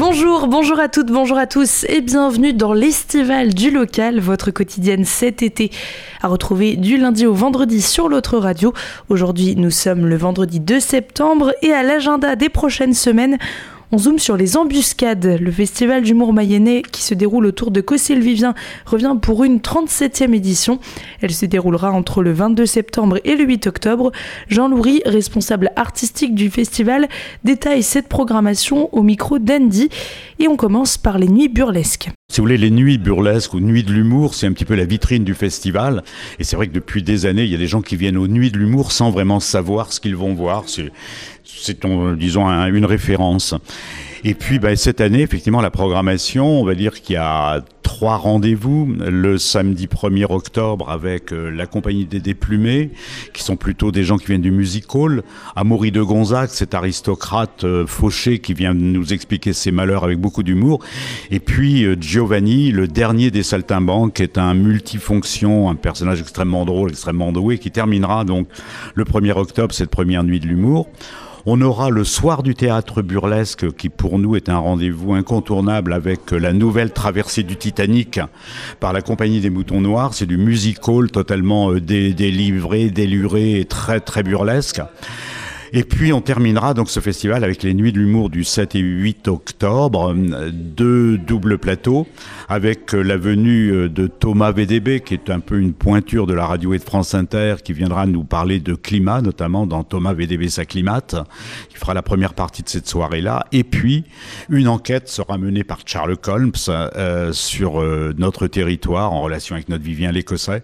Bonjour à toutes, bonjour à tous et bienvenue dans l'Estival du local, votre quotidienne cet été à retrouver du lundi au vendredi sur l'autre radio. Aujourd'hui, nous sommes le vendredi 2 septembre et à l'agenda des prochaines semaines, on zoome sur les embuscades. Le festival d'humour mayennais qui se déroule autour de Cossé-le-Vivien revient pour une 37e édition. Elle se déroulera entre le 22 septembre et le 8 octobre. Jean Loury, responsable artistique du festival, détaille cette programmation au micro d'Andy. Et on commence par les nuits burlesques. Si vous voulez, les nuits burlesques ou nuits de l'humour, c'est un petit peu la vitrine du festival. Et c'est vrai que depuis des années, il y a des gens qui viennent aux nuits de l'humour sans vraiment savoir ce qu'ils vont voir. C'est disons, une référence. Et puis, cette année, effectivement, la programmation, on va dire qu'il y a 3 rendez-vous. Le samedi 1er octobre avec la compagnie des Déplumés, qui sont plutôt des gens qui viennent du music hall. Amaury de Gonzague, cet aristocrate fauché qui vient nous expliquer ses malheurs avec beaucoup d'humour. Et puis Giovanni, le dernier des Saltimbanques, qui est un multifonction, un personnage extrêmement drôle, extrêmement doué, qui terminera donc le 1er octobre, cette première nuit de l'humour. On aura le soir du théâtre burlesque qui pour nous est un rendez-vous incontournable avec la nouvelle traversée du Titanic par la compagnie des Moutons Noirs. C'est du music hall totalement délivré, déluré et très très burlesque. Et puis on terminera donc ce festival avec les nuits de l'humour du 7 et 8 octobre, 2 doubles plateaux avec la venue de Thomas VDB qui est un peu une pointure de la radio et de France Inter qui viendra nous parler de climat, notamment dans Thomas VDB s'acclimate, qui fera la première partie de cette soirée-là. Et puis une enquête sera menée par Charles Holmes sur notre territoire en relation avec notre Vivien l'Écossais.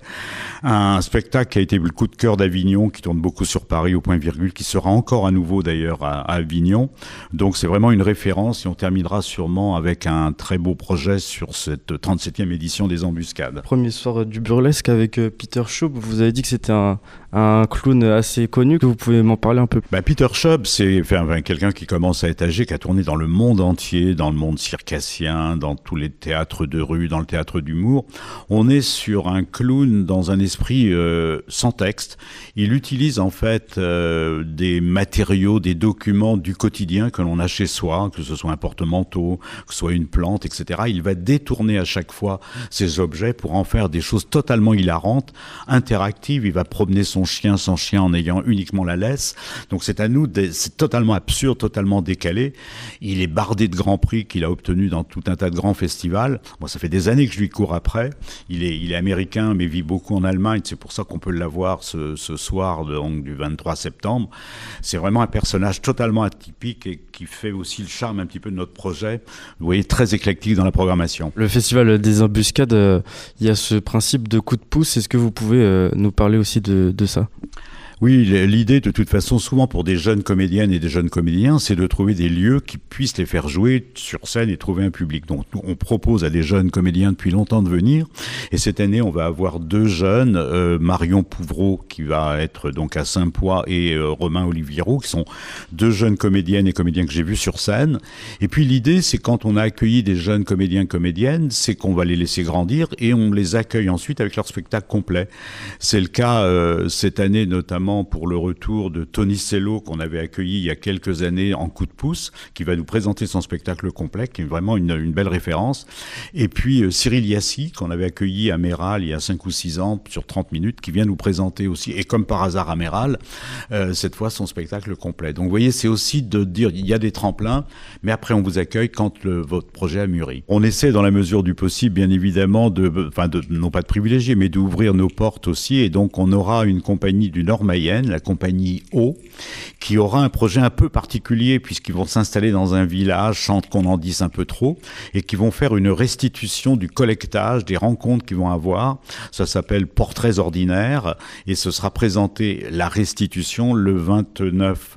Un spectacle qui a été le coup de cœur d'Avignon, qui tourne beaucoup sur Paris au point virgule, qui sera encore à nouveau d'ailleurs à Avignon. Donc c'est vraiment une référence et on terminera sûrement avec un très beau projet sur cette 37e édition des Embuscades. Premier soir du burlesque avec Peter Shaw, vous avez dit que c'était un clown assez connu, que vous pouvez m'en parler un peu? Peter Shaw, c'est quelqu'un qui commence à être âgé, qui a tourné dans le monde entier, dans le monde circassien, dans tous les théâtres de rue, dans le théâtre d'humour. On est sur un clown dans un esprit sans texte. Il utilise en fait des matériaux, des documents du quotidien que l'on a chez soi, que ce soit un porte-manteau, que ce soit une plante, etc. Il va détourner à chaque fois ces objets pour en faire des choses totalement hilarantes, interactives. Il va promener son chien sans chien en ayant uniquement la laisse. Donc c'est c'est totalement absurde, totalement décalé. Il est bardé de grands prix qu'il a obtenus dans tout un tas de grands festivals. Moi, ça fait des années que je lui cours après. Il est américain, mais vit beaucoup en Allemagne. C'est pour ça qu'on peut l'avoir ce soir donc, du 23 septembre. C'est vraiment un personnage totalement atypique et qui fait aussi le charme un petit peu de notre projet. Vous voyez, très éclectique dans la programmation. Le festival des Embuscades, il y a ce principe de coup de pouce. Est-ce que vous pouvez nous parler aussi de ça ? Oui, l'idée de toute façon, souvent pour des jeunes comédiennes et des jeunes comédiens, c'est de trouver des lieux qui puissent les faire jouer sur scène et trouver un public. Donc nous, on propose à des jeunes comédiens depuis longtemps de venir. Et cette année, on va avoir 2 jeunes, Marion Pouvreau qui va être donc à Saint-Poix et Romain Oliviero, qui sont 2 jeunes comédiennes et comédiens que j'ai vus sur scène. Et puis l'idée, c'est quand on a accueilli des jeunes comédiens et comédiennes, c'est qu'on va les laisser grandir et on les accueille ensuite avec leur spectacle complet. C'est le cas cette année notamment pour le retour de Tony Sello qu'on avait accueilli il y a quelques années en coup de pouce, qui va nous présenter son spectacle complet, qui est vraiment une belle référence. Et puis Cyril Yassi, qu'on avait accueilli à Méral il y a 5 ou 6 ans sur 30 minutes, qui vient nous présenter aussi, et comme par hasard à Méral, cette fois son spectacle complet. Donc vous voyez, c'est aussi de dire, il y a des tremplins, mais après on vous accueille quand votre projet a mûri. On essaie dans la mesure du possible, bien évidemment, non pas de privilégier, mais d'ouvrir nos portes aussi, et donc on aura une compagnie du Nord-Mayenne, la compagnie O, qui aura un projet un peu particulier puisqu'ils vont s'installer dans un village sans qu'on en dise un peu trop et qui vont faire une restitution du collectage, des rencontres qu'ils vont avoir. Ça s'appelle Portraits ordinaires et ce sera présenté la restitution le 29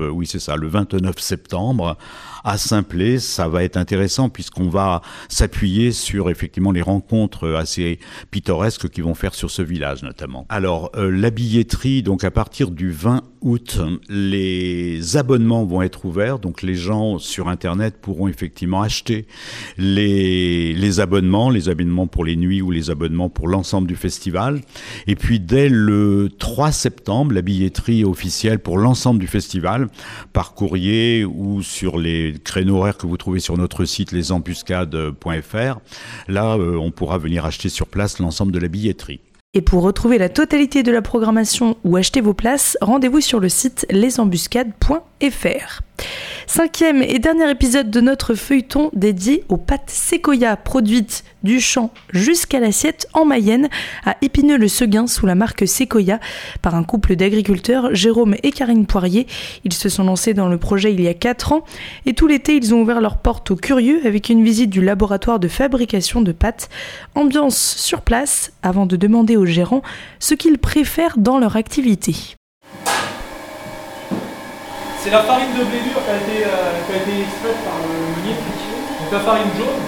septembre à Saint-Plé. Ça va être intéressant puisqu'on va s'appuyer sur effectivement les rencontres assez pittoresques qu'ils vont faire sur ce village notamment. Alors la billetterie, donc à partir du 20 août, les abonnements vont être ouverts. Donc les gens sur Internet pourront effectivement acheter les abonnements pour les nuits ou les abonnements pour l'ensemble du festival. Et puis dès le 3 septembre, la billetterie officielle pour l'ensemble du festival, par courrier ou sur les créneaux horaires que vous trouvez sur notre site lesembuscades.fr. Là, on pourra venir acheter sur place l'ensemble de la billetterie. Et pour retrouver la totalité de la programmation ou acheter vos places, rendez-vous sur le site lesembuscades.fr. 5e et dernier épisode de notre feuilleton dédié aux pâtes Sequoia, produites du champ jusqu'à l'assiette en Mayenne, à Épineux-le-Seguin, sous la marque Sequoia, par un couple d'agriculteurs, Jérôme et Karine Poirier. Ils se sont lancés dans le projet il y a 4 ans, et tout l'été, ils ont ouvert leurs portes aux curieux avec une visite du laboratoire de fabrication de pâtes. Ambiance sur place, avant de demander aux gérants ce qu'ils préfèrent dans leur activité. C'est la farine de blé dur qui a été extraite par le meunier. Donc la farine jaune.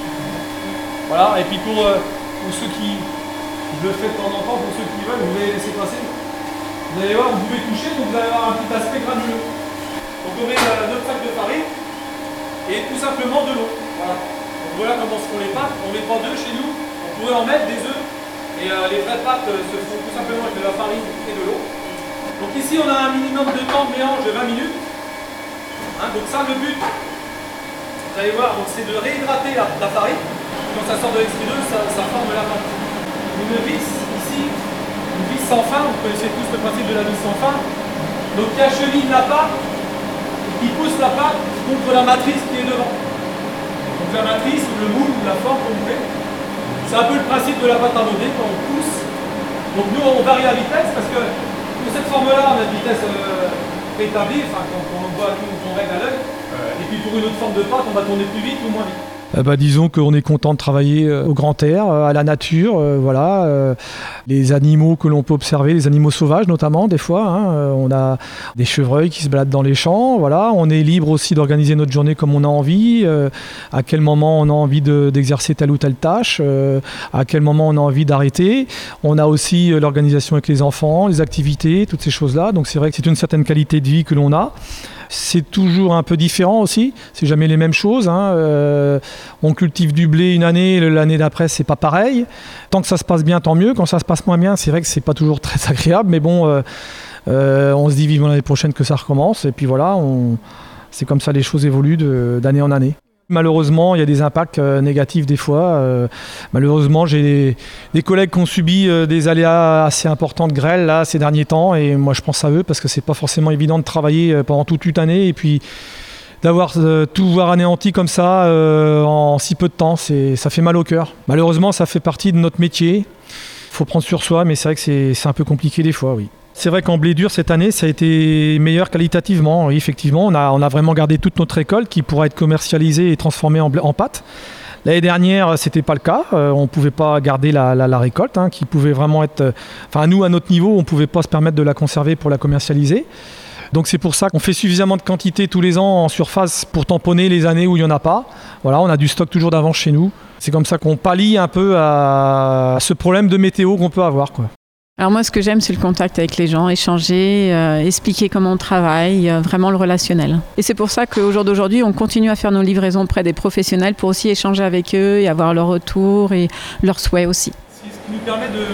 Voilà, et puis pour ceux qui, je le fais de temps en temps, pour ceux qui veulent, vous allez laisser passer. Vous allez voir, vous pouvez toucher, donc vous allez avoir un petit aspect granuleux. Donc on met notre sac de farine et tout simplement de l'eau. Voilà. Donc voilà comment se font les pâtes. On met pas d'œufs chez nous, on pourrait en mettre des œufs. Et les vraies pâtes se font tout simplement avec de la farine et de l'eau. Donc ici on a un minimum de temps de mélange de 20 minutes. Donc ça le but, vous allez voir, c'est de réhydrater la farine. Quand ça sort de l'extrudeuse, ça forme la pâte. Une vis ici, une vis sans fin, vous connaissez tous le principe de la vis sans fin. Donc qui achemine la pâte et qui pousse la pâte contre la matrice qui est devant. Donc la matrice ou le moule ou la forme comme vous voulez. C'est un peu le principe de la pâte à modeler quand on pousse. Donc nous on varie la vitesse parce que pour cette forme-là, on a une vitesse préétablie, enfin qu'on voit nous, qu'on règle à l'œil. Et puis pour une autre forme de pâte, on va tourner plus vite ou moins vite. Disons qu'on est content de travailler au grand air, à la nature, voilà. Les animaux que l'on peut observer, les animaux sauvages notamment, des fois. On a des chevreuils qui se baladent dans les champs, voilà. On est libre aussi d'organiser notre journée comme on a envie, à quel moment on a envie d'exercer telle ou telle tâche, à quel moment on a envie d'arrêter. On a aussi l'organisation avec les enfants, les activités, toutes ces choses-là. Donc c'est vrai que c'est une certaine qualité de vie que l'on a. C'est toujours un peu différent aussi, c'est jamais les mêmes choses. On cultive du blé une année, l'année d'après c'est pas pareil. Tant que ça se passe bien, tant mieux. Quand ça se passe moins bien, c'est vrai que c'est pas toujours très agréable, mais bon, on se dit vivement l'année prochaine que ça recommence. Et puis voilà, c'est comme ça les choses évoluent d'année en année. Malheureusement, il y a des impacts négatifs des fois. Malheureusement, j'ai des collègues qui ont subi des aléas assez importants de grêle là, ces derniers temps. Et moi, je pense à eux parce que c'est pas forcément évident de travailler pendant toute une année. Et puis, d'avoir tout voir anéanti comme ça en si peu de temps, ça fait mal au cœur. Malheureusement, ça fait partie de notre métier. Il faut prendre sur soi, mais c'est vrai que c'est un peu compliqué des fois, oui. C'est vrai qu'en blé dur, cette année, ça a été meilleur qualitativement. Oui, effectivement, on a vraiment gardé toute notre récolte qui pourra être commercialisée et transformée en pâte. L'année dernière, c'était pas le cas. On ne pouvait pas garder la récolte, qui pouvait vraiment être... Enfin, nous, à notre niveau, on ne pouvait pas se permettre de la conserver pour la commercialiser. Donc c'est pour ça qu'on fait suffisamment de quantité tous les ans en surface pour tamponner les années où il n'y en a pas. Voilà, on a du stock toujours d'avance chez nous. C'est comme ça qu'on pallie un peu à ce problème de météo qu'on peut avoir, quoi. Alors moi, ce que j'aime, c'est le contact avec les gens, échanger, expliquer comment on travaille, vraiment le relationnel. Et c'est pour ça qu'au jour d'aujourd'hui, on continue à faire nos livraisons auprès des professionnels pour aussi échanger avec eux et avoir leur retour et leurs souhaits aussi. Ce qui nous permet de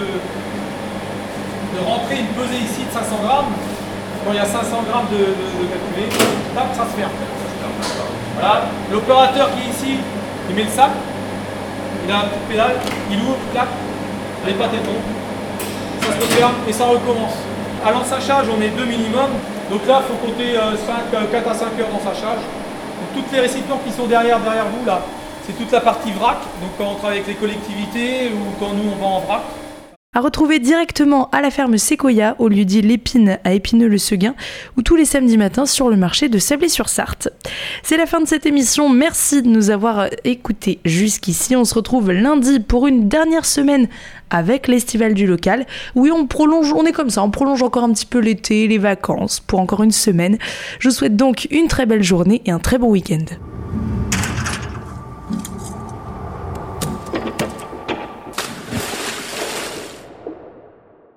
rentrer une pesée ici de 500 grammes. Quand il y a 500 grammes de calculé, tac, ça se ferme. Voilà. L'opérateur qui est ici, il met le sac, il a un petit pédale, il ouvre, clac, les pâtes tombent. Ça se referme et ça recommence. À l'ensachage, on est 2 minimum. Donc là, il faut compter 4 à 5 heures d'ensachage. Donc toutes les récipients qui sont derrière vous, là, c'est toute la partie vrac. Donc quand on travaille avec les collectivités ou quand nous, on vend en vrac. À retrouver directement à la ferme Sequoia, au lieu-dit l'Épine à Épineux-le-Seguin, ou tous les samedis matins sur le marché de Sablé-sur-Sarthe. C'est la fin de cette émission. Merci de nous avoir écoutés jusqu'ici. On se retrouve lundi pour une dernière semaine avec l'Estival du local. Oui, on est comme ça, on prolonge encore un petit peu l'été, les vacances, pour encore une semaine. Je vous souhaite donc une très belle journée et un très bon week-end.